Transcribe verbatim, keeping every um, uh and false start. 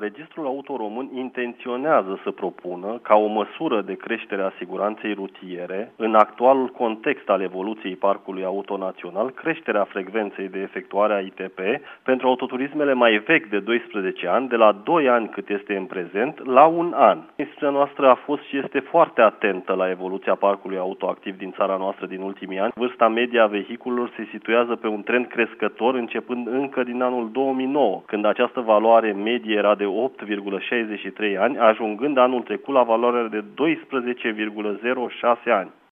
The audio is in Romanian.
Registrul Auto Român intenționează să propună, ca o măsură de creștere a siguranței rutiere, în actualul context al evoluției parcului auto național, creșterea frecvenței de efectuare a I T P pentru autoturismele mai vechi de doisprezece ani, de la doi ani cât este în prezent, la un an. Instituția noastră a fost și este foarte atentă la evoluția parcului auto activ din țara noastră din ultimii ani. Vârsta medie a vehiculelor se situează pe un trend crescător începând încă din anul două mii nouă, când această valoare medie era de opt virgulă șaizeci și trei ani, ajungând anul trecut la valoarea de doisprezece virgulă zero șase ani.